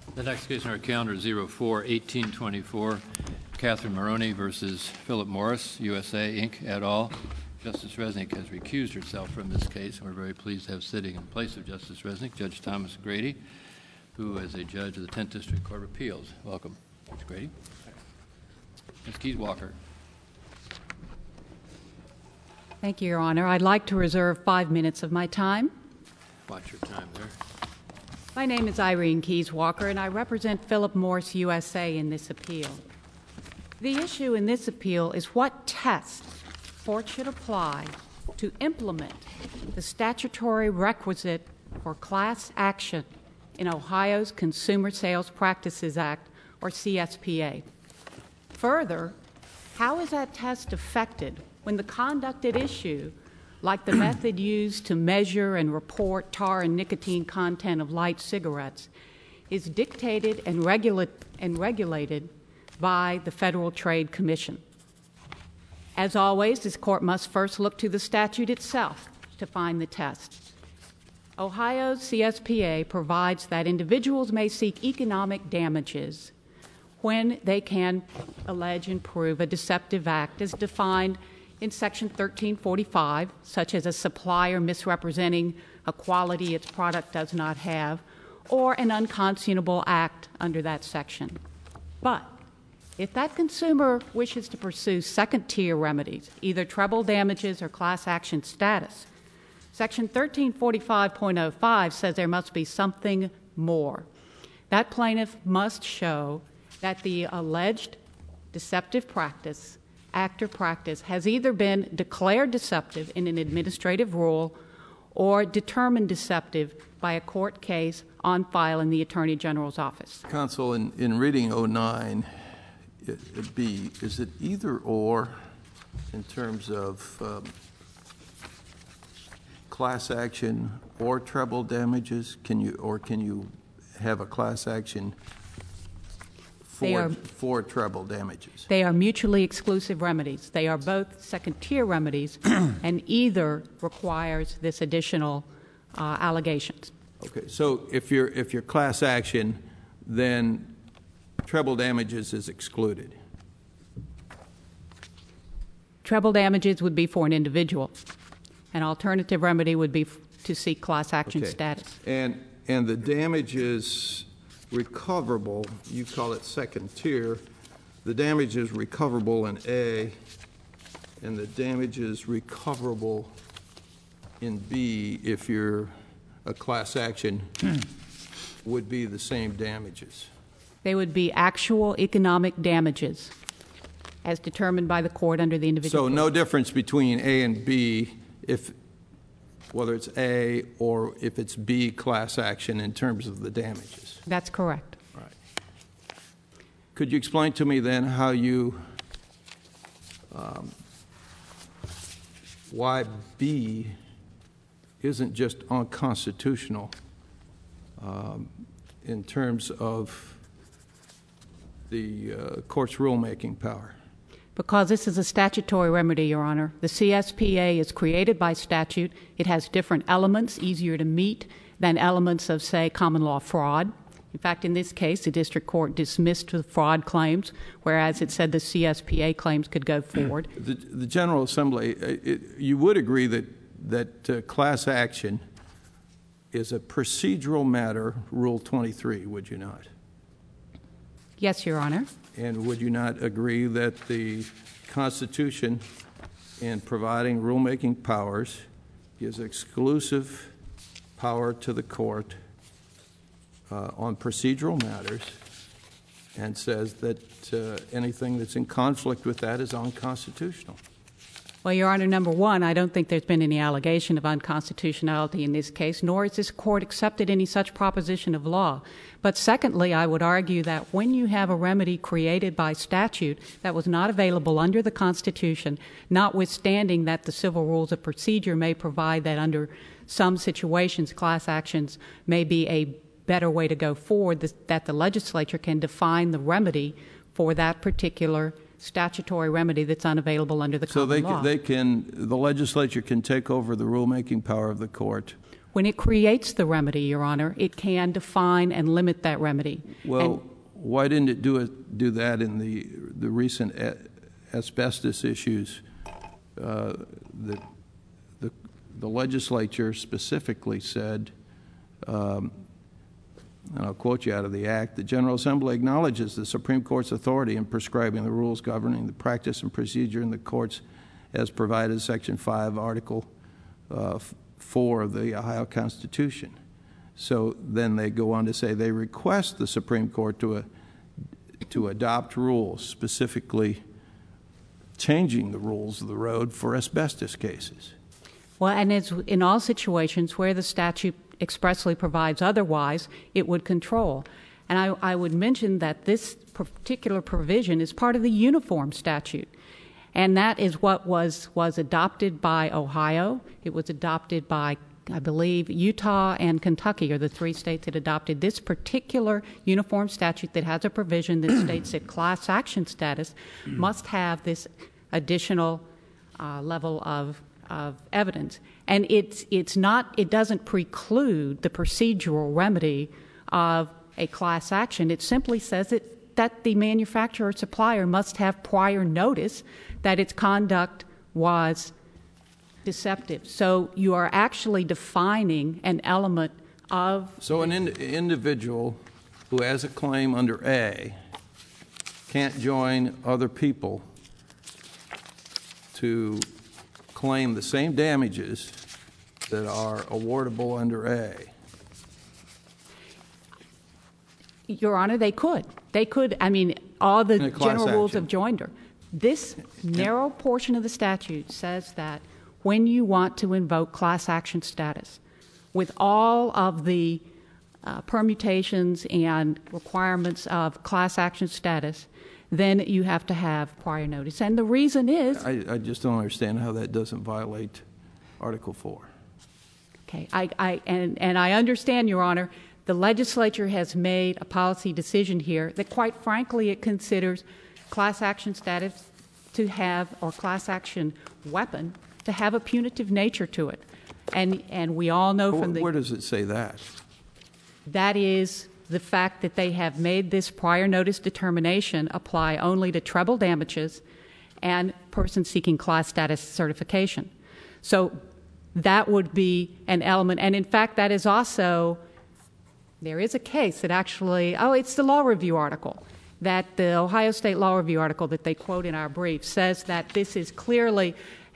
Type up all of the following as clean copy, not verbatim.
The next case on our calendar is 04-1824, Catherine Maroney versus Philip Morris, USA, Inc., et al. Justice Resnick has recused herself from this case, and we're very pleased to have sitting in place of Justice Resnick, Judge Thomas Grady, who is a judge of the 10th District Court of Appeals. Welcome, Judge Grady. Ms. Keys-Walker. Thank you, Your Honor. I'd like to reserve 5 minutes of my time. Watch your time there. My name is Irene Keys-Walker, and I represent Philip Morris, USA, in this appeal. The issue in this appeal is what test courts should apply to implement the statutory requisite for class action in Ohio's Consumer Sales Practices Act, or CSPA. Further, how is that test affected when the conduct at issue, like the method used to measure and report tar and nicotine content of light cigarettes, is dictated and regulated by the Federal Trade Commission? As always, this court must first look to the statute itself to find the test. Ohio's CSPA provides that individuals may seek economic damages when they can allege and prove a deceptive act as defined in Section 1345, such as a supplier misrepresenting a quality its product does not have, or an unconscionable act under that section. But if that consumer wishes to pursue second-tier remedies, either treble damages or class action status, Section 1345.05 says there must be something more. That plaintiff must show that the alleged deceptive practice, act or practice, has either been declared deceptive in an administrative rule or determined deceptive by a court case on file in the Attorney General's office. Counsel, in reading 09, B, is it either or in terms of class action or treble damages? Can you have a class action for treble damages? They are mutually exclusive remedies. They are both second-tier remedies, and either requires this additional allegations. Okay, so if you're class action, then treble damages is excluded. Treble damages would be for an individual. An alternative remedy would be to seek class action status. And the damages recoverable, you call it second tier, the damage is recoverable in A, and the damage is recoverable in B if you're a class action would be the same damages. They would be actual economic damages as determined by the court under the individual. So no difference between A and B whether it's A or if it's B class action in terms of the damages. That's correct. Right. Could you explain to me then how why B isn't just unconstitutional in terms of the court's rulemaking power? Because this is a statutory remedy, Your Honor. The CSPA is created by statute. It has different elements, easier to meet than elements of, say, common law fraud. In fact, in this case, the district court dismissed the fraud claims, whereas it said the CSPA claims could go forward. The General Assembly, you would agree that class action is a procedural matter, Rule 23, would you not? Yes, Your Honor. And would you not agree that the Constitution, in providing rulemaking powers, gives exclusive power to the court on procedural matters and says that anything that's in conflict with that is unconstitutional? Well, Your Honor, number one, I don't think there's been any allegation of unconstitutionality in this case, nor has this court accepted any such proposition of law. But secondly, I would argue that when you have a remedy created by statute that was not available under the Constitution, notwithstanding that the civil rules of procedure may provide that under some situations class actions may be a better way to go forward, that the legislature can define the remedy for that particular statutory remedy that's unavailable under the common law. So the legislature can take over the rulemaking power of the court When it creates the remedy, Your Honor, it can define and limit that remedy. Well, why didn't it do that in the recent asbestos issues? The legislature specifically said, and I'll quote you out of the Act, the General Assembly acknowledges the Supreme Court's authority in prescribing the rules governing the practice and procedure in the courts as provided in Section 5, Article 4 of the Ohio Constitution. So then they go on to say they request the Supreme Court to adopt rules, specifically changing the rules of the road for asbestos cases. Well, and it's in all situations where the statute expressly provides otherwise, it would control. And I would mention that this particular provision is part of the uniform statute. And that is what was adopted by Ohio. It was adopted by, I believe, Utah and Kentucky are the three states that adopted this particular uniform statute that has a provision that states that class action status must have this additional level of evidence. And it doesn't preclude the procedural remedy of a class action. It simply says that the manufacturer or supplier must have prior notice that its conduct was deceptive. So you are actually defining an element of... So an individual who has a claim under A can't join other people to claim the same damages that are awardable under A. Your Honor, they could. They could, all the general rules of joinder. This narrow portion of the statute says that when you want to invoke class action status, with all of the permutations and requirements of class action status, then you have to have prior notice. And the reason is... I just don't understand how that doesn't violate Article 4. Okay, and I understand, Your Honor, the legislature has made a policy decision here that, quite frankly, it considers class action status to have, or class action weapon, to have a punitive nature to it. And we all know from the... Where does it say that? That is the fact that they have made this prior notice determination apply only to treble damages and persons seeking class status certification. So that would be an element. And in fact, that is also... There is a case that actually... it's the law review article. That the Ohio State Law Review article that they quote in our brief says that this is clearly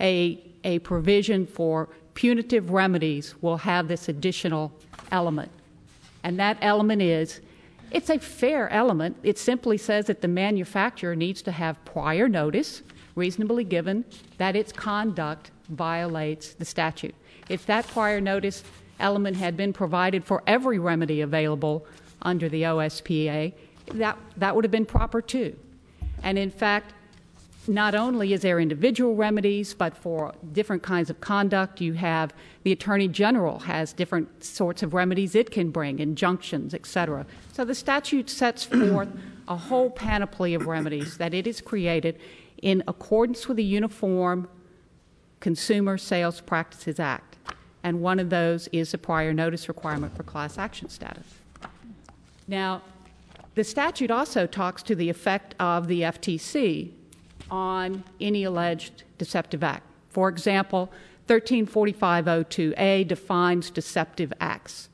a provision for punitive remedies will have this additional element. And that element is, it's a fair element. It simply says that the manufacturer needs to have prior notice, reasonably given, that its conduct violates the statute. If that prior notice element had been provided for every remedy available under the OSPA, that would have been proper too. And in fact, not only is there individual remedies, but for different kinds of conduct, you have the Attorney General has different sorts of remedies it can bring, injunctions, et cetera. So the statute sets forth a whole panoply of remedies that it has created in accordance with the Uniform Consumer Sales Practices Act. And one of those is the prior notice requirement for class action status. Now, the statute also talks to the effect of the FTC on any alleged deceptive act. For example, 134502A defines deceptive acts.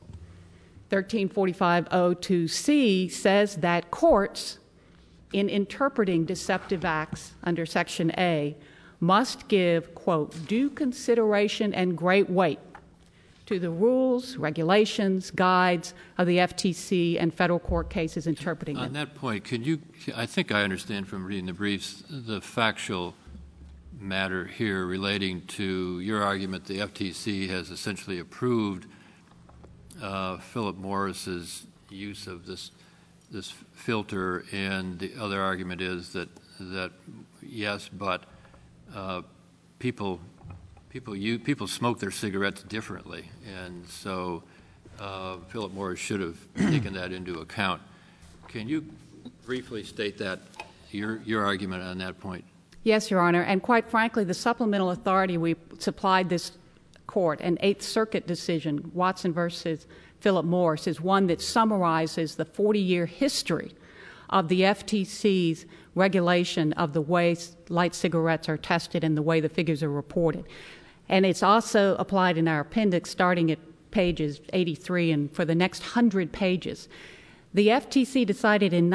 134502C says that courts, in interpreting deceptive acts under Section A, must give, quote, due consideration and great weight to the rules, regulations, guides of the FTC and federal court cases interpreting them. On that point, I think I understand from reading the briefs the factual matter here relating to your argument the FTC has essentially approved Philip Morris's use of this filter, and the other argument is that yes, but people smoke their cigarettes differently, and so Philip Morris should have taken that into account. Can you briefly state that, your argument on that point? Yes, Your Honor, and quite frankly, the supplemental authority we supplied this court, an Eighth Circuit decision, Watson versus Philip Morris, is one that summarizes the 40-year history of the FTC's regulation of the way light cigarettes are tested and the way the figures are reported. And it's also applied in our appendix starting at pages 83 and for the next 100 pages. The FTC decided in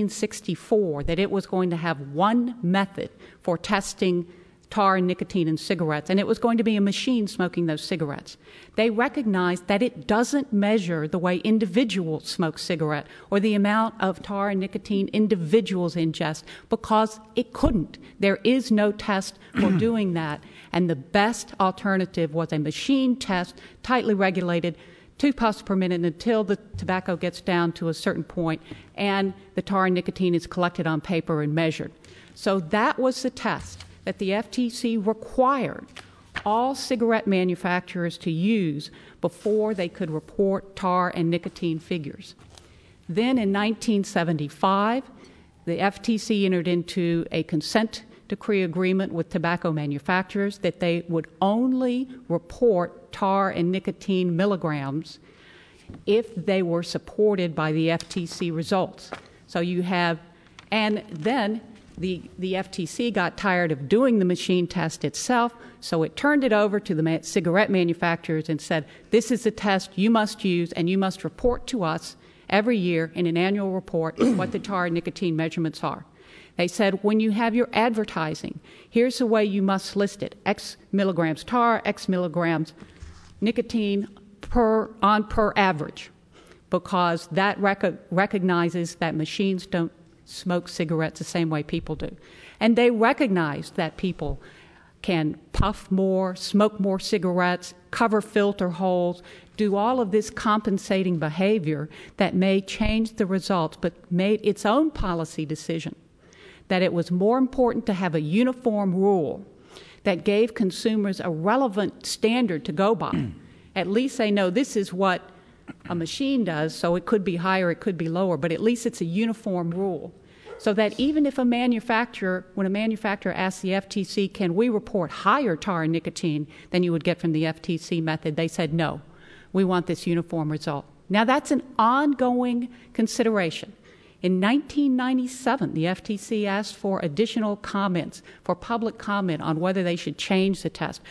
1964 that it was going to have one method for testing tar and nicotine in cigarettes, and it was going to be a machine smoking those cigarettes. They recognized that it doesn't measure the way individuals smoke cigarette or the amount of tar and nicotine individuals ingest because it couldn't. There is no test for doing that, and the best alternative was a machine test, tightly regulated, 2 puffs per minute until the tobacco gets down to a certain point and the tar and nicotine is collected on paper and measured. So that was the test that the FTC required all cigarette manufacturers to use before they could report tar and nicotine figures. Then in 1975, the FTC entered into a consent decree agreement with tobacco manufacturers that they would only report tar and nicotine milligrams if they were supported by the FTC results. So you have, and then the FTC got tired of doing the machine test itself, so it turned it over to the cigarette manufacturers and said, this is the test you must use, and you must report to us every year in an annual report what the tar and nicotine measurements are. They said, when you have your advertising, here's the way you must list it. X milligrams tar, X milligrams nicotine per average, because that recognizes that machines don't smoke cigarettes the same way people do. And they recognize that people can puff more, smoke more cigarettes, cover filter holes, do all of this compensating behavior that may change the results, but made its own policy decision that it was more important to have a uniform rule that gave consumers a relevant standard to go by. At least they know this is what a machine does, so it could be higher, it could be lower, but at least it's a uniform rule. So that even if when a manufacturer asks the FTC, can we report higher tar and nicotine than you would get from the FTC method, they said no, we want this uniform result. Now that's an ongoing consideration. In 1997, the FTC asked for additional comments, for public comment on whether they should change the test,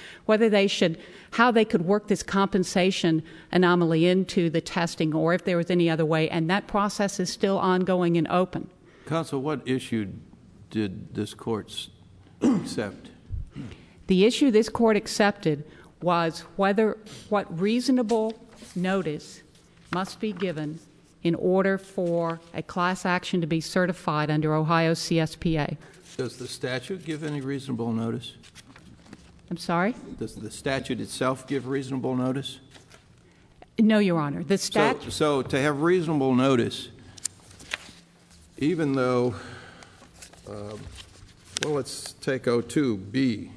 how they could work this compensation anomaly into the testing, or if there was any other way, and that process is still ongoing and open. Counsel, what issue did this court accept? The issue this court accepted was what reasonable notice must be given in order for a class action to be certified under Ohio CSPA. Does the statute give any reasonable notice? I'm sorry? Does the statute itself give reasonable notice? No, Your Honor. The statute. So to have reasonable notice, even though, let's take 02B.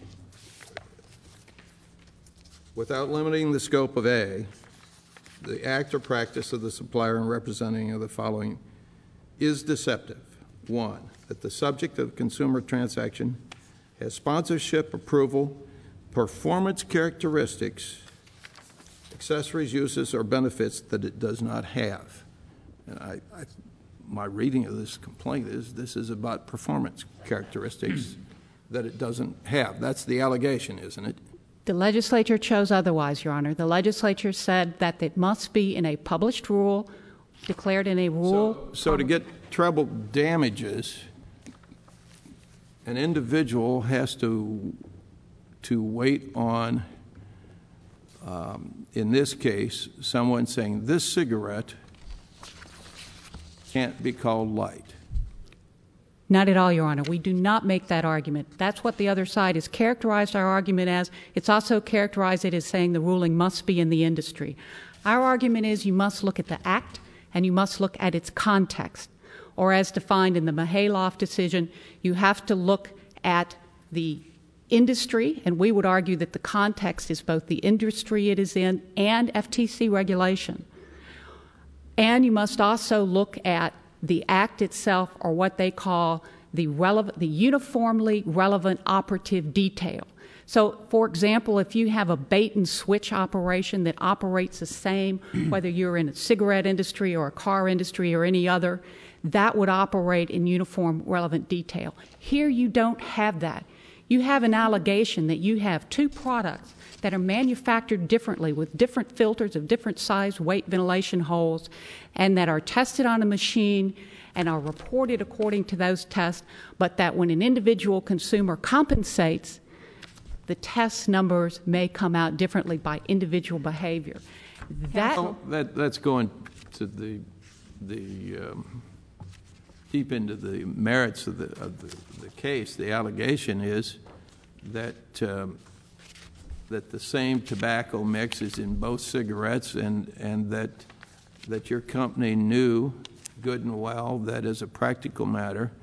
Without limiting the scope of A, the act or practice of the supplier in representing of the following is deceptive. 1, that the subject of the consumer transaction has sponsorship, approval, performance characteristics, accessories, uses, or benefits that it does not have. And my reading of this complaint is this is about performance characteristics that it doesn't have. That's the allegation, isn't it? The legislature chose otherwise, Your Honor. The legislature said that it must be in a published rule, declared in a rule. So to get treble damages, an individual has to wait on, in this case, someone saying this cigarette can't be called light. Not at all, Your Honor. We do not make that argument. That's what the other side has characterized our argument as. It's also characterized it as saying the ruling must be in the industry. Our argument is you must look at the act and you must look at its context. Or as defined in the Mihailoff decision, you have to look at the industry, and we would argue that the context is both the industry it is in and FTC regulation. And you must also look at the act itself, or what they call the uniformly relevant operative detail. So, for example, if you have a bait and switch operation that operates the same, whether you're in a cigarette industry or a car industry or any other, that would operate in uniform relevant detail. Here you don't have that. You have an allegation that you have two products that are manufactured differently with different filters of different size, weight, ventilation holes, and that are tested on a machine and are reported according to those tests, but that when an individual consumer compensates, the test numbers may come out differently by individual behavior. That's going to the deep into the merits of the case. The allegation is that the same tobacco mix is in both cigarettes, and that your company knew good and well that as a practical matter,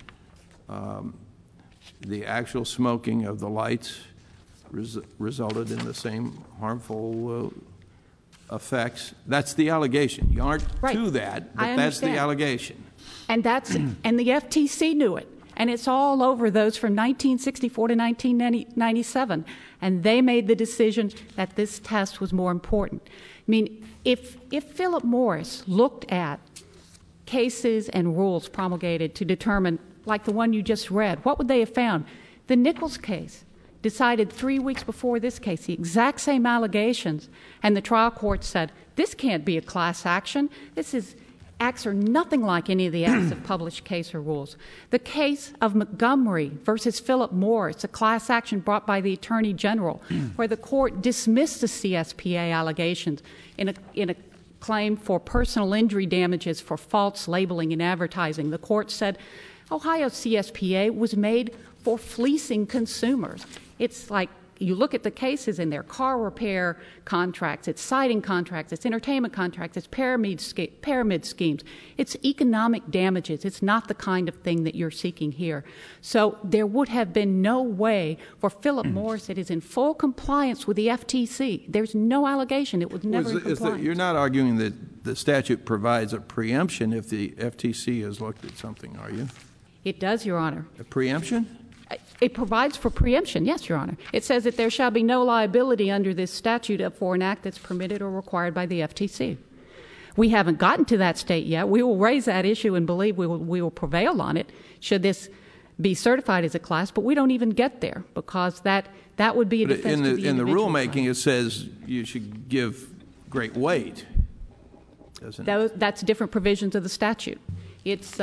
the actual smoking of the lights resulted in the same harmful effects. That's the allegation. You aren't to that, but that's the allegation. And the FTC knew it. And it's all over those from 1964 to 1997. And they made the decision that this test was more important. I mean, if Philip Morris looked at cases and rules promulgated to determine, like the one you just read, what would they have found? The Nichols case decided 3 weeks before this case, the exact same allegations, and the trial court said, this can't be a class action. Acts are nothing like any of the acts of published case or rules. The case of Montgomery versus Philip Morris, a class action brought by the Attorney General, where the court dismissed the CSPA allegations in a claim for personal injury damages for false labeling and advertising. The court said Ohio CSPA was made for fleecing consumers. It's like you look at the cases in their car repair contracts, it's siding contracts, it's entertainment contracts, it's pyramid schemes. It's economic damages. It's not the kind of thing that you're seeking here. So there would have been no way for Philip Morris that is in full compliance with the FTC. There's no allegation. It was never in compliance. You're not arguing that the statute provides a preemption if the FTC has looked at something, are you? It does, Your Honor. A preemption? It provides for preemption, yes, Your Honor. It says that there shall be no liability under this statute for an act that's permitted or required by the FTC. We haven't gotten to that state yet. We will raise that issue and believe we will prevail on it should this be certified as a class, but we don't even get there because that would be a defense to the individual. In the rulemaking, it says you should give great weight, doesn't it? That's different provisions of the statute. It's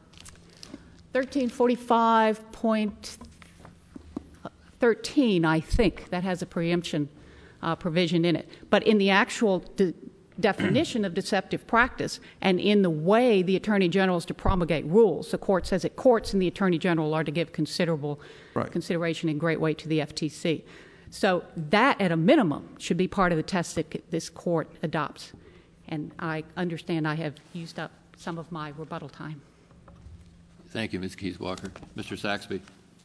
1345.13, I think, that has a preemption provision in it. But in the actual definition of deceptive practice and in the way the Attorney General is to promulgate rules, the court says that courts and the Attorney General are to give considerable consideration and great weight to the FTC. So that, at a minimum, should be part of the test that this court adopts. And I understand I have used up some of my rebuttal time. Thank you, Ms. Keyes-Walker. Mr. Saxby.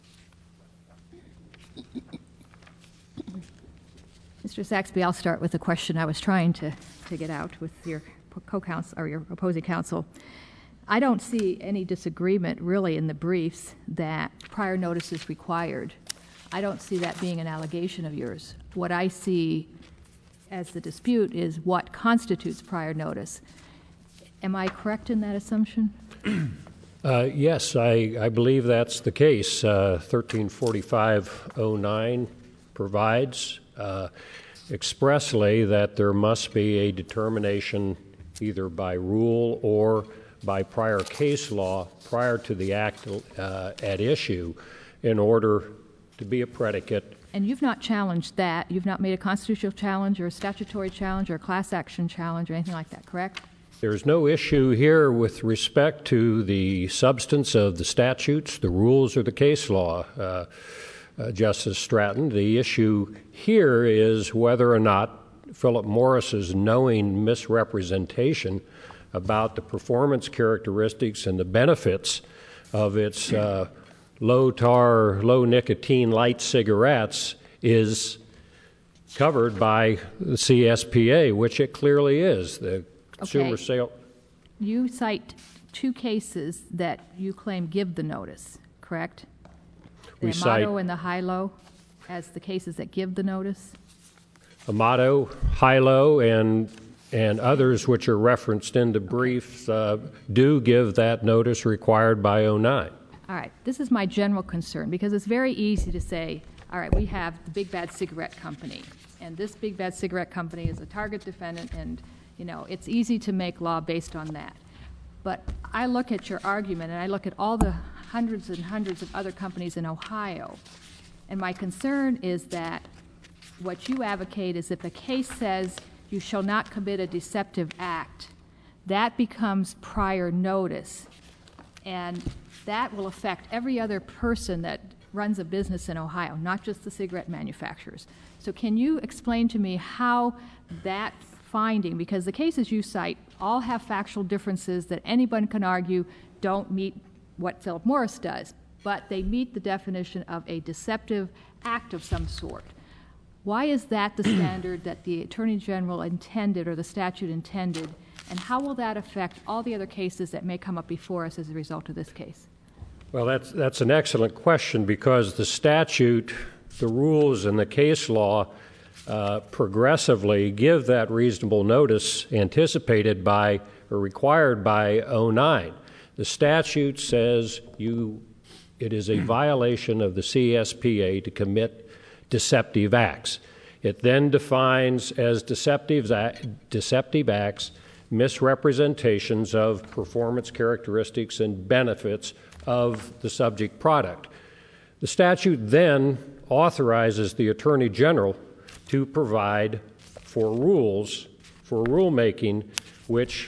Mr. Saxby, I'll start with a question I was trying to get out with your co-counsel or your opposing counsel. I don't see any disagreement really in the briefs that prior notice is required. I don't see that being an allegation of yours. What I see as the dispute is what constitutes prior notice. Am I correct in that assumption? Yes, I believe that's the case. 134509 provides expressly that there must be a determination either by rule or by prior case law prior to the act at issue in order to be a predicate. And you've not challenged that. You've not made a constitutional challenge or a statutory challenge or a class action challenge or anything like that, correct? There's no issue here with respect to the substance of the statutes, the rules, or the case law, Justice Stratton. The issue here is whether or not Philip Morris's knowing misrepresentation about the performance characteristics and the benefits of its low-tar, low-nicotine light cigarettes is covered by the CSPA, which it clearly is. The consumer sale. You cite two cases that you claim give the notice, correct? We The cite Amato and the Hilo as the cases that give the notice? Amato, Hilo, and others which are referenced in the brief do give that notice required by 09. All right, this is my general concern, because it's very easy to say, all right, we have the Big Bad Cigarette Company, and this Big Bad Cigarette Company is a target defendant, and, it's easy to make law based on that. But I look at your argument, and I look at all the hundreds and hundreds of other companies in Ohio, and my concern is that what you advocate is if a case says you shall not commit a deceptive act, that becomes prior notice, and that will affect every other person that runs a business in Ohio, not just the cigarette manufacturers. So can you explain to me how that finding, because the cases you cite all have factual differences that anyone can argue don't meet what Philip Morris does, but they meet the definition of a deceptive act of some sort. Why is that the standard that the Attorney General intended or the statute intended, and how will that affect all the other cases that may come up before us as a result of this case? Well, that's an excellent question, because the statute, the rules, and the case law progressively give that reasonable notice anticipated by or required by 09. The statute says it is a violation of the CSPA to commit deceptive acts. It then defines as deceptive acts misrepresentations of performance characteristics and benefits of the subject product. The statute then authorizes the Attorney General to provide for rules, for rulemaking, which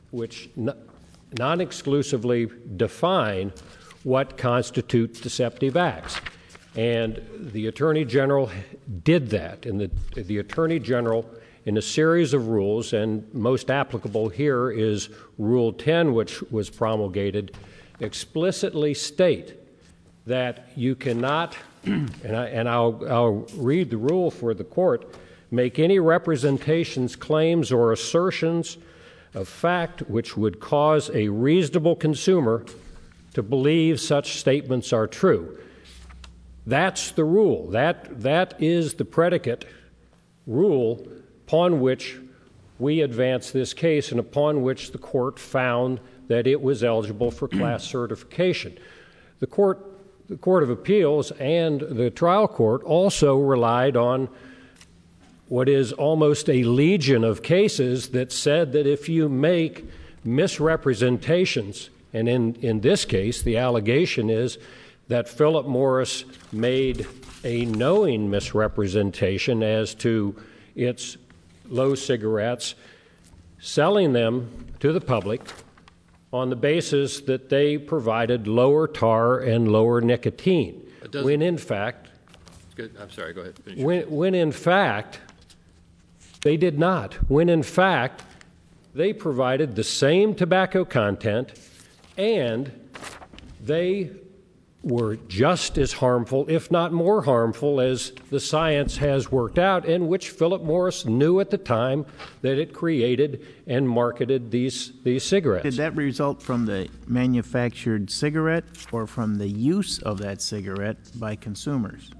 non-exclusively define what constitutes deceptive acts. And the Attorney General did that. And the Attorney General, in a series of rules, and most applicable here is Rule 10, which was promulgated, explicitly state that you cannot, and I'll read the rule for the court, make any representations, claims, or assertions of fact which would cause a reasonable consumer to believe such statements are true. That's the rule. That is the predicate rule upon which we advance this case and upon which the court found that it was eligible for class certification. The Court of Appeals and the trial court also relied on what is almost a legion of cases that said that if you make misrepresentations, and in this case the allegation is that Philip Morris made a knowing misrepresentation as to its low cigarettes, selling them to the public on the basis that they provided lower tar and lower nicotine. When in fact, I'm sorry, go ahead. Finish. When in fact, they did not. When in fact, they provided the same tobacco content, and they were just as harmful, if not more harmful, as the science has worked out, and which Philip Morris knew at the time that it created and marketed these cigarettes. Did that result from the manufactured cigarette or from the use of that cigarette by consumers?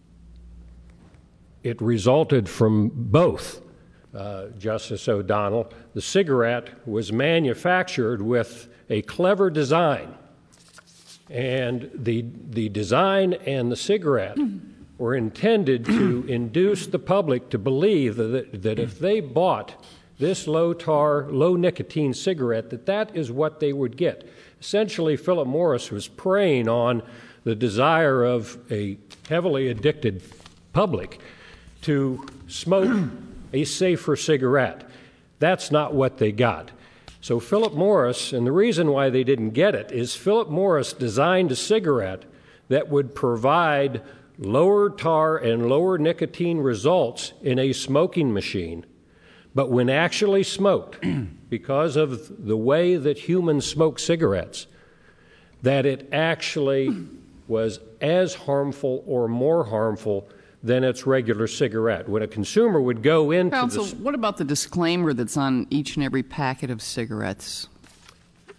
It resulted from both, Justice O'Donnell. The cigarette was manufactured with a clever design, and the design and the cigarette were intended to induce the public to believe that if they bought this low-tar, low-nicotine cigarette, that is what they would get. Essentially, Philip Morris was preying on the desire of a heavily addicted public to smoke a safer cigarette. That's not what they got. So Philip Morris, and the reason why they didn't get it is Philip Morris designed a cigarette that would provide lower tar and lower nicotine results in a smoking machine. But when actually smoked, because of the way that humans smoke cigarettes, that it actually was as harmful or more harmful than its regular cigarette. When a consumer would go into Counsel, what about the disclaimer that's on each and every packet of cigarettes?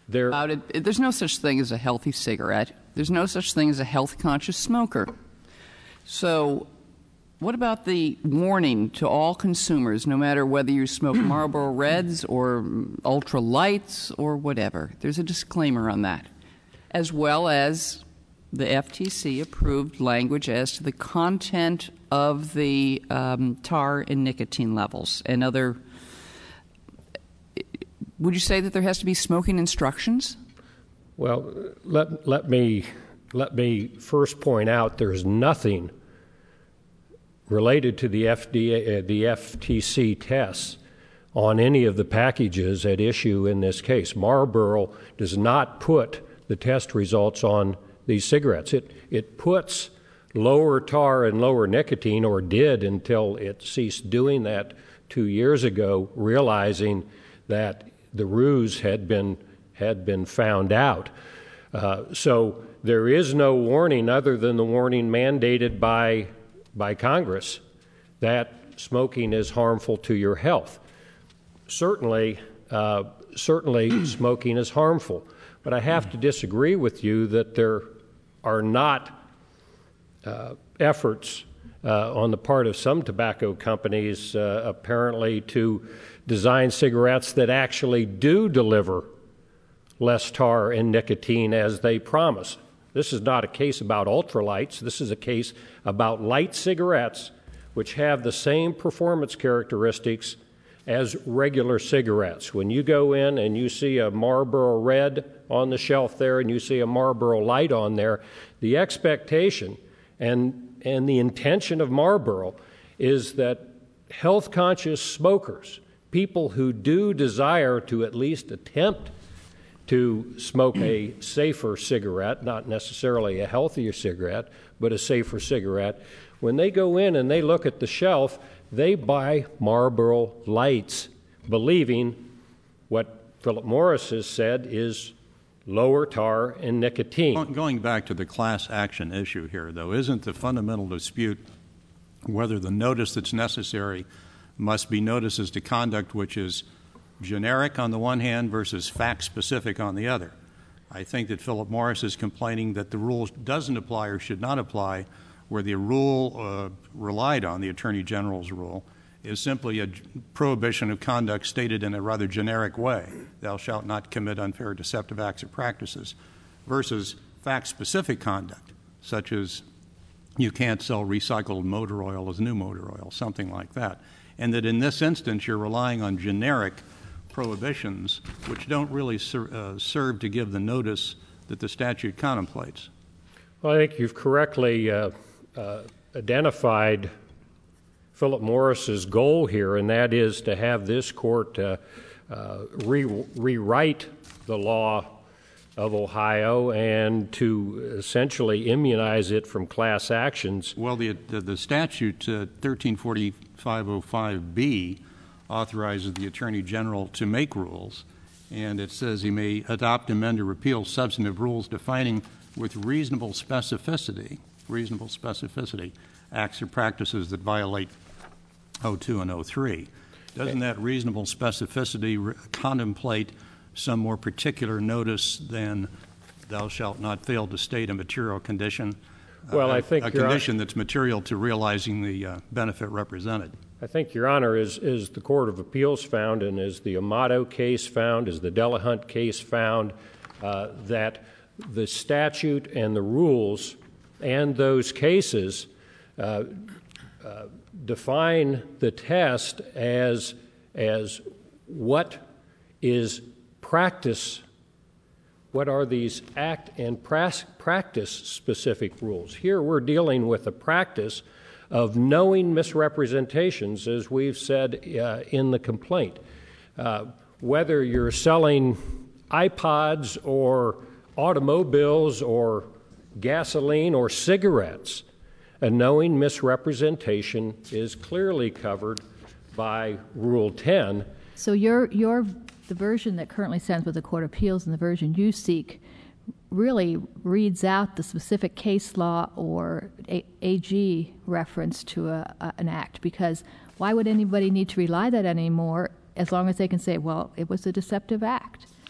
There's no such thing as a healthy cigarette. There's no such thing as a health-conscious smoker. So what about the warning to all consumers, no matter whether you smoke Marlboro Reds or Ultra Lights or whatever? There's a disclaimer on that, as well as the FTC-approved language as to the content of the tar and nicotine levels and other. Would you say that there has to be smoking instructions? Well, let me first point out there's nothing related to the FTC tests on any of the packages at issue in this case. Marlboro does not put the test results on these cigarettes. It puts lower tar and lower nicotine, or did until it ceased doing that 2 years ago, realizing that the ruse had been found out. So there is no warning other than the warning mandated by Congress that smoking is harmful to your health. Certainly smoking is harmful, but I have to disagree with you that there are not efforts on the part of some tobacco companies apparently to design cigarettes that actually do deliver less tar and nicotine as they promise. This is not a case about ultralights. This is a case about light cigarettes which have the same performance characteristics as regular cigarettes. When you go in and you see a Marlboro Red on the shelf there and you see a Marlboro Light on there, the expectation and the intention of Marlboro is that health-conscious smokers, people who do desire to at least attempt to smoke a safer cigarette, not necessarily a healthier cigarette, but a safer cigarette, when they go in and they look at the shelf, they buy Marlboro Lights, believing what Philip Morris has said is lower tar and nicotine. Going back to the class action issue here, though, isn't the fundamental dispute whether the notice that's necessary must be notices to conduct which is generic on the one hand versus fact-specific on the other? I think that Philip Morris is complaining that the rule doesn't apply or should not apply where the rule relied on, the Attorney General's rule, is simply a prohibition of conduct stated in a rather generic way, thou shalt not commit unfair or deceptive acts or practices, versus fact-specific conduct, such as you can't sell recycled motor oil as new motor oil, something like that. And that in this instance you're relying on generic prohibitions which don't really serve to give the notice that the statute contemplates. Well, I think you've correctly identified Philip Morris's goal here, and that is to have this court rewrite the law of Ohio and to essentially immunize it from class actions. Well, the statute 134505B authorizes the Attorney General to make rules, and it says he may adopt, amend, or repeal substantive rules defining with reasonable specificity acts or practices that violate 02 and 03. Doesn't that reasonable specificity contemplate some more particular notice than thou shalt not fail to state a material condition, well, I think a condition that's material to realizing the benefit represented? I think, Your Honor, as the Court of Appeals found and as the Amato case found, as the Delahunt case found, that the statute and the rules and those cases define the test as what is practice, what are these act and practice specific rules. Here we're dealing with a practice of knowing misrepresentations, as we've said in the complaint. Whether you're selling iPods or automobiles or gasoline or cigarettes, a knowing misrepresentation is clearly covered by Rule 10. So the version that currently stands with the Court of Appeals and the version you seek really reads out the specific case law or AG reference to an act, because why would anybody need to rely on that anymore as long as they can say, well, it was a deceptive act?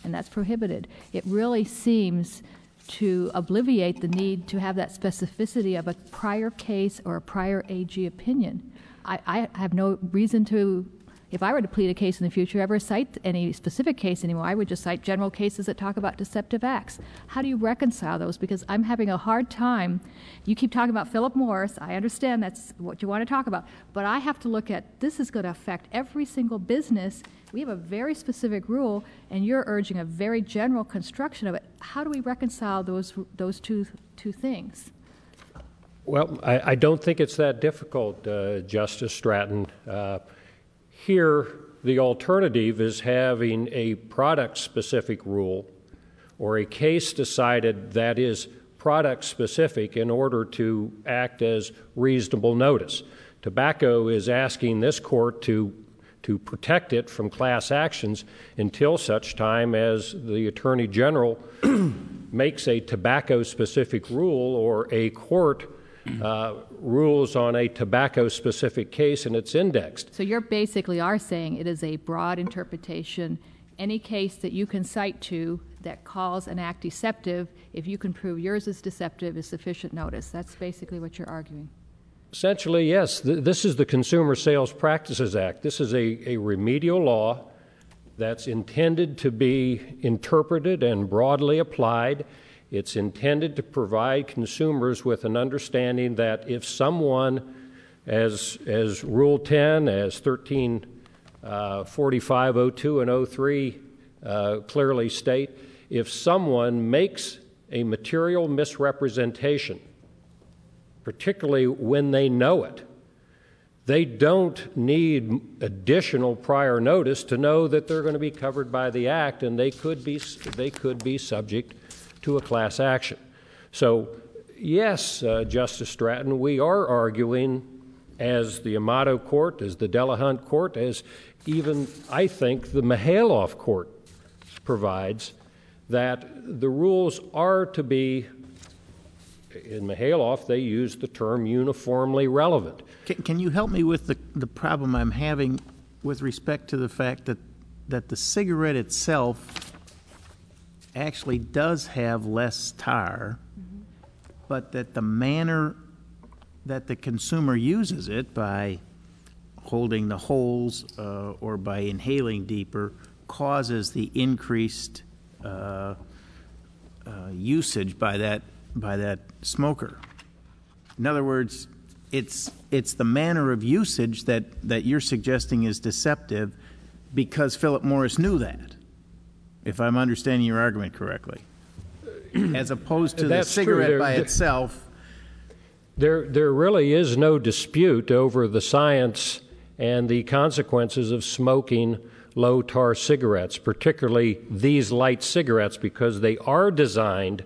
and that's prohibited. It really seems to obviate the need to have that specificity of a prior case or a prior AG opinion. I have no reason to, if I were to plead a case in the future, ever cite any specific case anymore. I would just cite general cases that talk about deceptive acts. How do you reconcile those? Because I'm having a hard time. You keep talking about Philip Morris. I understand that's what you want to talk about. But I have to look at, this is going to affect every single business. We have a very specific rule, and you're urging a very general construction of it. How do we reconcile those two things? Well, I don't think it's that difficult, Justice Stratton. Here, the alternative is having a product-specific rule or a case decided that is product-specific in order to act as reasonable notice. Tobacco is asking this court to protect it from class actions until such time as the Attorney General makes a tobacco-specific rule or a court rules on a tobacco-specific case and it's indexed. So you basically are saying it is a broad interpretation. Any case that you can cite to that calls an act deceptive, if you can prove yours is deceptive, is sufficient notice. That's basically what you're arguing. Essentially, yes. This is the Consumer Sales Practices Act. This is a remedial law that's intended to be interpreted and broadly applied. It's intended to provide consumers with an understanding that if someone, as Rule 10, as 134502 and 03 clearly state, if someone makes a material misrepresentation, particularly when they know it, they don't need additional prior notice to know that they're going to be covered by the Act, and they could be subject to a class action. So, yes, Justice Stratton, we are arguing, as the Amato Court, as the Delahunt Court, as even, I think, the Mihailoff Court provides, that the rules are to be, in Mihailoff, they use the term uniformly relevant. Can you help me with the problem I'm having with respect to the fact that the cigarette itself actually does have less tar, but that the manner that the consumer uses it, by holding the holes or by inhaling deeper, causes the increased usage by that smoker? In other words, it's the manner of usage that you're suggesting is deceptive because Philip Morris knew that, if I'm understanding your argument correctly, as opposed to the cigarette by itself. There really is no dispute over the science and the consequences of smoking low-tar cigarettes, particularly these light cigarettes, because they are designed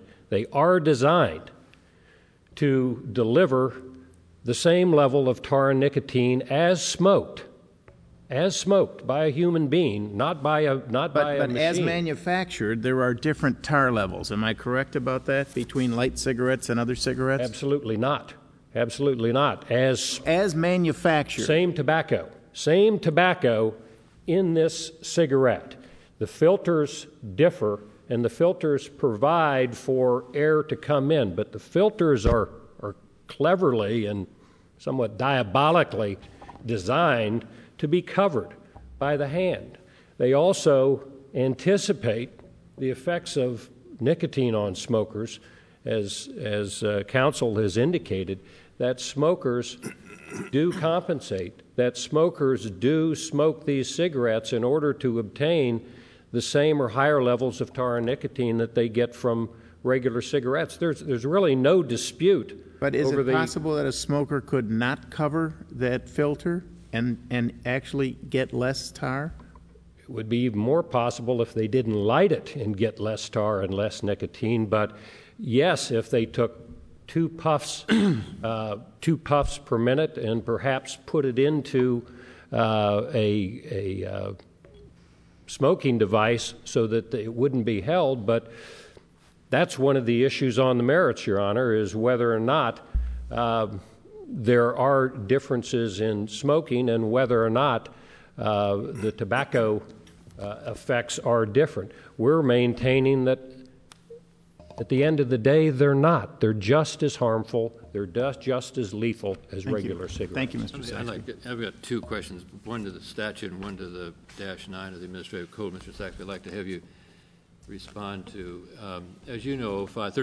to deliver the same level of tar and nicotine as smoked by a human being, not by a machine. But as manufactured, there are different tar levels. Am I correct about that, between light cigarettes and other cigarettes? Absolutely not. Absolutely not. As manufactured. Same tobacco in this cigarette. The filters differ, and the filters provide for air to come in, but the filters are cleverly and somewhat diabolically designed to be covered by the hand. They also anticipate the effects of nicotine on smokers, as counsel has indicated, that smokers do compensate, that smokers do smoke these cigarettes in order to obtain the same or higher levels of tar and nicotine that they get from regular cigarettes. There's really no dispute. But is it possible that a smoker could not cover that filter and actually get less tar? It would be even more possible if they didn't light it and get less tar and less nicotine. But yes, if they took two puffs per minute and perhaps put it into a smoking device so that it wouldn't be held. But that's one of the issues on the merits, Your Honor, is whether or not there are differences in smoking and whether or not the tobacco effects are different. We're maintaining that at the end of the day, they're not. They're just as harmful. They're just as lethal as regular cigarettes. Thank you, Mr. Saxby. I've got two questions, one to the statute and one to the -9 of the Administrative Code. Mr. Saxby, I'd like to have you respond to. As you know,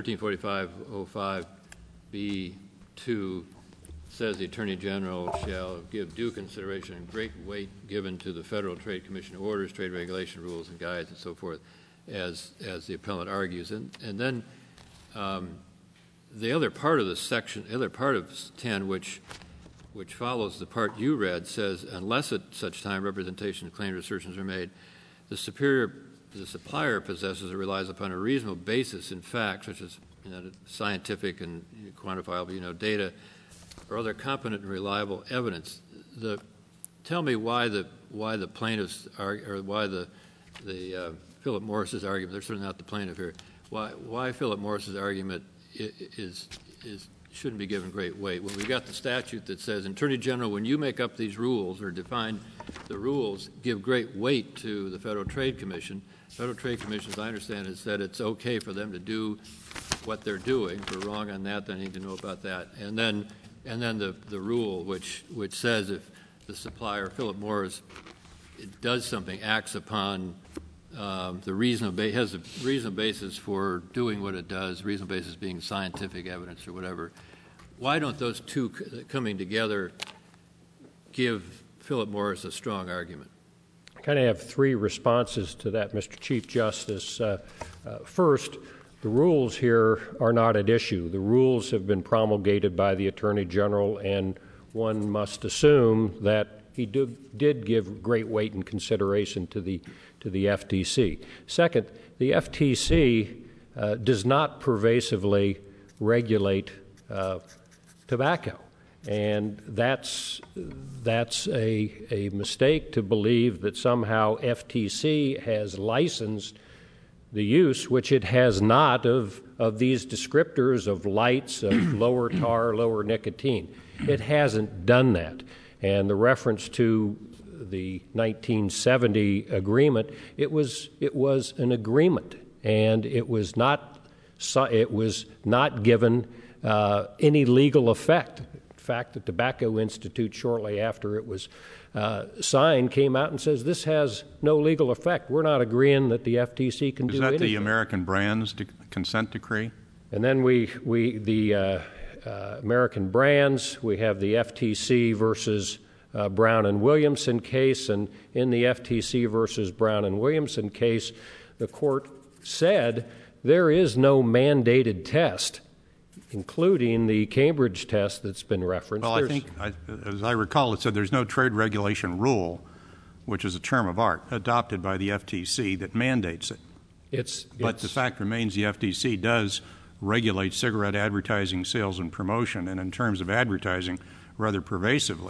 1345-05B2 says the Attorney General shall give due consideration and great weight given to the Federal Trade Commission orders, trade regulation rules and guides and so forth, as the appellant argues. And then the other part of the section, the other part of 10, which follows the part you read, says, unless at such time representation, claims, or assertions are made, the supplier possesses or relies upon a reasonable basis in fact, such as scientific and quantifiable data or other competent and reliable evidence. Tell me why the plaintiffs are, or why the Philip Morris's argument, they're certainly not the plaintiff here, why Philip Morris's argument shouldn't be given great weight. When we've got the statute that says, Attorney General, when you make up these rules or define the rules, give great weight to the Federal Trade Commission. Federal Trade Commission, as I understand it, said it's okay for them to do what they're doing. If we're wrong on that, then I need to know about that. And then the rule which says if the supplier, Philip Morris, it does something, acts upon has a reasonable basis for doing what it does, reasonable basis being scientific evidence or whatever. Why don't those two coming together give Philip Morris a strong argument? I kind of have three responses to that, Mr. Chief Justice. First, the rules here are not at issue. The rules have been promulgated by the Attorney General, and one must assume that he did give great weight and consideration to the FTC. Second, the FTC does not pervasively regulate tobacco, and that's a mistake to believe that somehow FTC has licensed the use, which it has not, of these descriptors of lights, of lower tar, lower nicotine. It hasn't done that. And the reference to the 1970 agreement, it was an agreement, and it was not given any legal effect. In fact, the Tobacco Institute, shortly after it was signed, came out and says this has no legal effect. We're not agreeing that the FTC can do anything. Is that the American Brands consent decree? And then the American Brands, we have the FTC versus Brown and Williamson case, and in the FTC versus Brown and Williamson case, the court said there is no mandated test, including the Cambridge test that's been referenced. Well, I think, as I recall, it said there's no trade regulation rule, which is a term of art, adopted by the FTC that mandates it. But the fact remains the FTC does regulate cigarette advertising, sales, and promotion, and in terms of advertising, rather pervasively.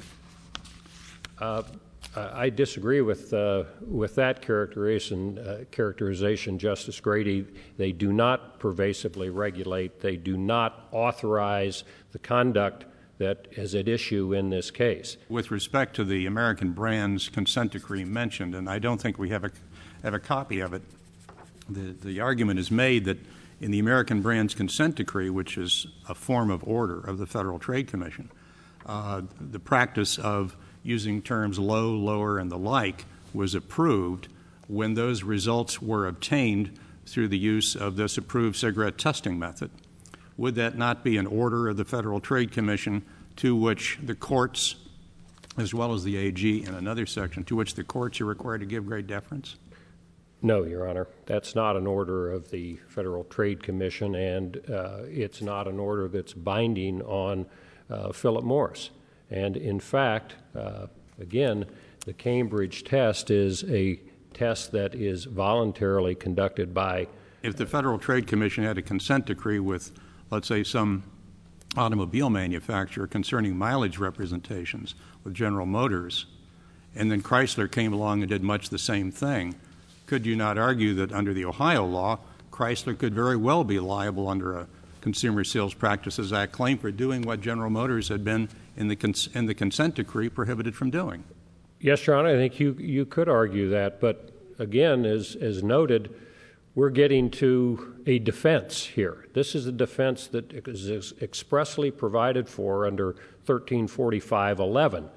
I disagree with that characterization, Justice Grady. They do not pervasively regulate. They do not authorize the conduct that is at issue in this case. With respect to the American Brands consent decree mentioned, and I don't think we have a copy of it, the argument is made that in the American Brands consent decree, which is a form of order of the Federal Trade Commission, the practice of using terms low, lower, and the like was approved when those results were obtained through the use of this approved cigarette testing method. Would that not be an order of the Federal Trade Commission to which the courts, as well as the AG in another section, to which the courts are required to give great deference? No, Your Honor. That's not an order of the Federal Trade Commission, and it's not an order that's binding on Philip Morris. And in fact, again, the Cambridge test is a test that is voluntarily conducted by... If the Federal Trade Commission had a consent decree with, let's say, some automobile manufacturer concerning mileage representations with General Motors, and then Chrysler came along and did much the same thing, could you not argue that under the Ohio law, Chrysler could very well be liable under a Consumer Sales Practices Act claim for doing what General Motors had been in the consent decree prohibited from doing? Yes, Your Honor, I think you could argue that, but again, as noted, we're getting to a defense here. This is a defense that is expressly provided for under 1345.11.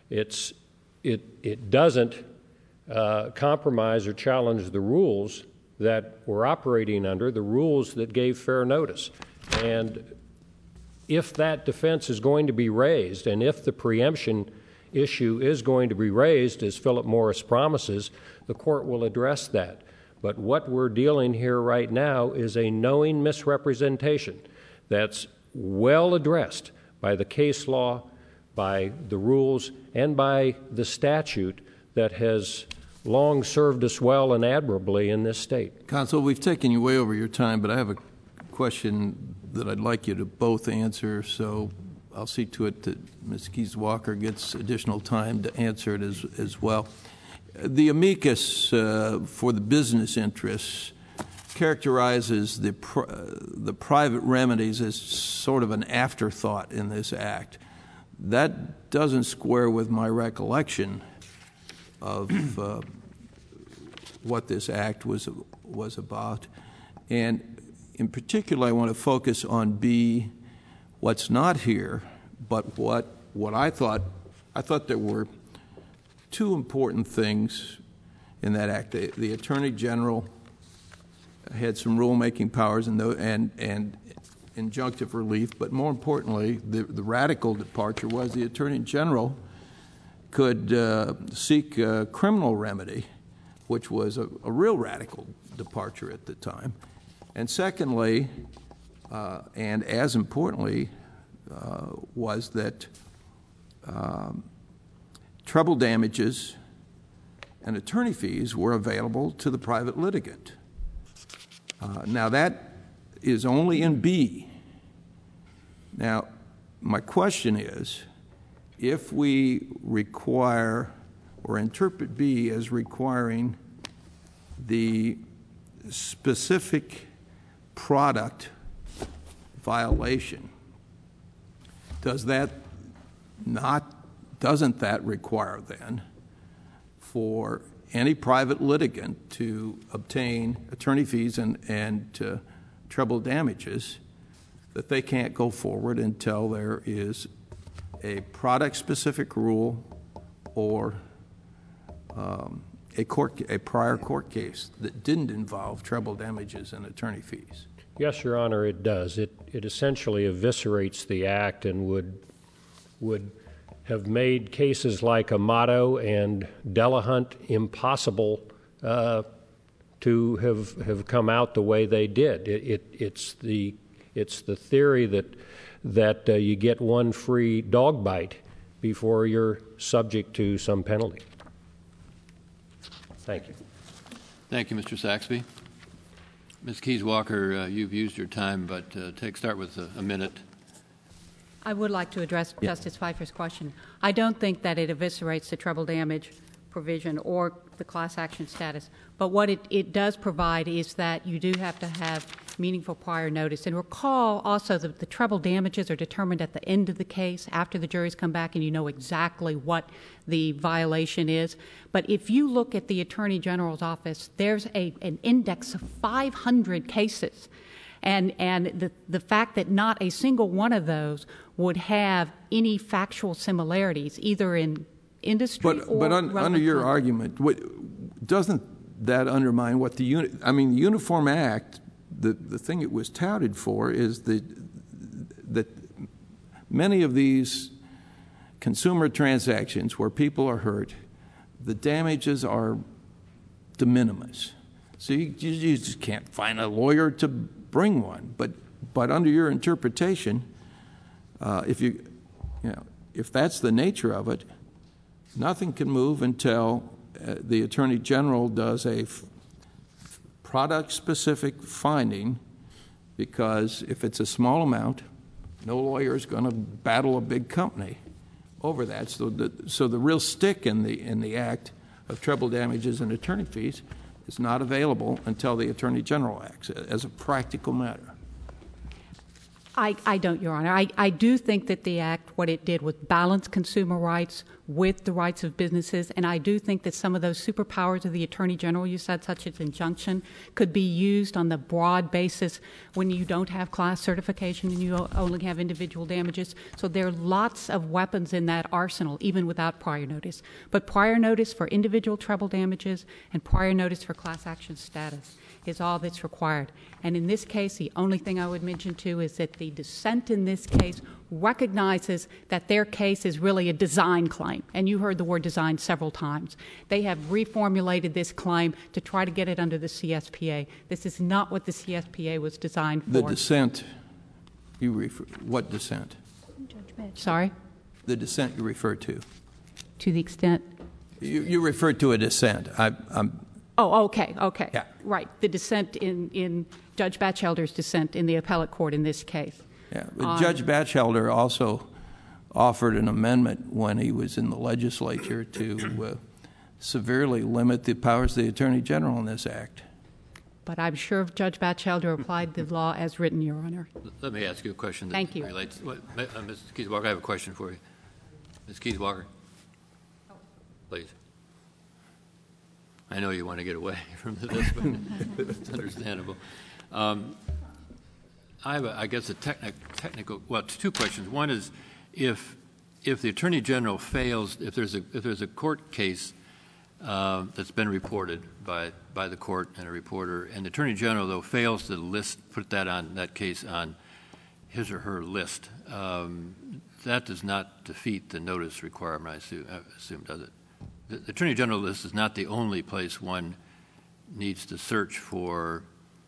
It doesn't compromise or challenge the rules that we're operating under, the rules that gave fair notice. And if that defense is going to be raised, and if the preemption issue is going to be raised, as Philip Morris promises, the court will address that. But what we're dealing here right now is a knowing misrepresentation that's well addressed by the case law, by the rules, and by the statute that has long served us well and admirably in this state. Counsel, we've taken you way over your time, but I have a question that I'd like you to both answer, so I'll see to it that Ms. Keys-Walker gets additional time to answer it as well. The amicus for the business interests characterizes the private remedies as sort of an afterthought in this act. That doesn't square with my recollection of what this act was about. And in particular, I want to focus on B, what's not here, but what I thought there were two important things in that act. The Attorney General had some rulemaking powers and injunctive relief, but more importantly, the radical departure was the Attorney General could seek a criminal remedy, which was a real radical departure at the time. And secondly, and as importantly, was that treble damages and attorney fees were available to the private litigant. Now that is only in B. Now, my question is, if we require or interpret B as requiring the specific product violation, doesn't that require then for any private litigant to obtain attorney fees and treble damages that they can't go forward until there is a product-specific rule or a prior court case that didn't involve treble damages and attorney fees? Yes, Your Honor, it does. It essentially eviscerates the act and would have made cases like Amato and Delahunt impossible to have come out the way they did. It's the theory that you get one free dog bite before you're subject to some penalty. Thank you. Thank you, Mr. Saxby. Ms. Keys-Walker, you've used your time, but start with a minute. I would like to address Justice Pfeiffer's question. I don't think that it eviscerates the treble damage provision or the class action status, but what it does provide is that you do have to have meaningful prior notice. And recall also that the treble damages are determined at the end of the case after the jury's come back and you know exactly what the violation is. But if you look at the Attorney General's office, there's an index of 500 cases. And the fact that not a single one of those would have any factual similarities, either in industry or relevant under your content. argument, doesn't that undermine what the Uniform Act, the thing it was touted for is that many of these consumer transactions where people are hurt, the damages are de minimis. So you just can't find a lawyer to bring one. But under your interpretation, if that's the nature of it, nothing can move until the Attorney General does a product-specific finding, because if it's a small amount, no lawyer is going to battle a big company over that. So the real stick in the act of treble damages and attorney fees is not available until the Attorney General acts as a practical matter. I don't, Your Honor. I do think that the Act, what it did was balance consumer rights with the rights of businesses, and I do think that some of those superpowers of the Attorney General, you said, such as injunction, could be used on the broad basis when you don't have class certification and you only have individual damages. So there are lots of weapons in that arsenal, even without prior notice. But prior notice for individual treble damages and prior notice for class action status is all that's required. And in this case, the only thing I would mention, too, is that the dissent in this case recognizes that their case is really a design claim. And you heard the word design several times. They have reformulated this claim to try to get it under the CSPA. This is not what the CSPA was designed for. The dissent, you refer, what dissent? Sorry? The dissent you refer to. To the extent? You referred to a dissent. Oh, okay. Yeah. Right. The dissent in Judge Batchelder's dissent in the appellate court in this case. Yeah, but Judge Batchelder also offered an amendment when he was in the legislature to severely limit the powers of the Attorney General in this act. But I'm sure Judge Batchelder applied the law as written, Your Honor. Let me ask you a question that Thank you. relates. Ms. Keith Walker, I have a question for you. Ms. Keith Walker, please. I know you want to get away from this, but it's understandable. I have, I guess, a technical. Well, two questions. One is, if the Attorney General fails, if there's a court case that's been reported by the court and a reporter, and the Attorney General though fails to put that case on his or her list, that does not defeat the notice requirement. I assume, does it? The Attorney General list is not the only place one needs to search for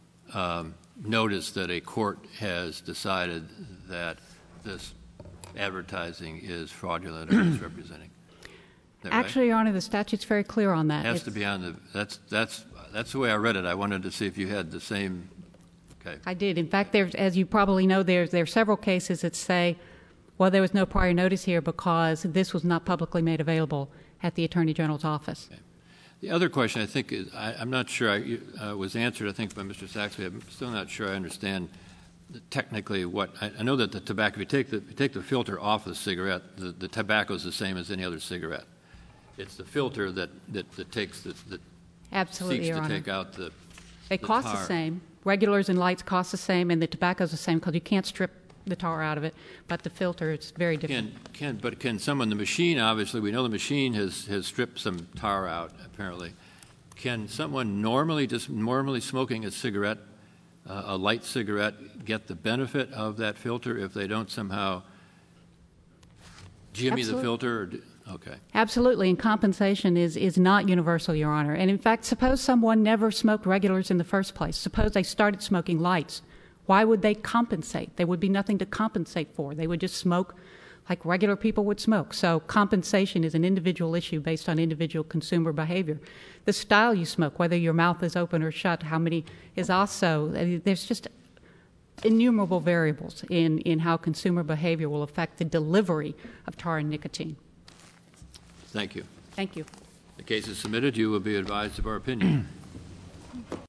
notice that a court has decided that this advertising is fraudulent or misrepresenting. Actually, Your Honor, the statute's very clear on that. It has to be on the. That's the way I read it. I wanted to see if you had the same. Okay. I did. In fact, as you probably know, there are several cases that say, well, there was no prior notice here because this was not publicly made available at the Attorney General's office. Okay. The other question, I think, is I'm not sure was answered, I think, by Mr. Saxby. I'm still not sure I understand technically what. I know that the tobacco, if you take the filter off of the cigarette, the tobacco is the same as any other cigarette. It's the filter that takes that Absolutely, seeks Your to Honor. take out the. They cost the same. Regulars and lights cost the same, and the tobacco is the same because you can't strip the tar out of it, but the filter is very different. Can someone, the machine, obviously, we know the machine has stripped some tar out, apparently. Can someone normally smoking a cigarette, a light cigarette, get the benefit of that filter if they don't somehow jimmy the filter? Okay. Absolutely, and compensation is not universal, Your Honor. And in fact, suppose someone never smoked regulars in the first place. Suppose they started smoking lights. Why would they compensate? There would be nothing to compensate for. They would just smoke like regular people would smoke. So compensation is an individual issue based on individual consumer behavior. The style you smoke, whether your mouth is open or shut, how many is also, there's just innumerable variables in how consumer behavior will affect the delivery of tar and nicotine. Thank you. Thank you. The case is submitted. You will be advised of our opinion.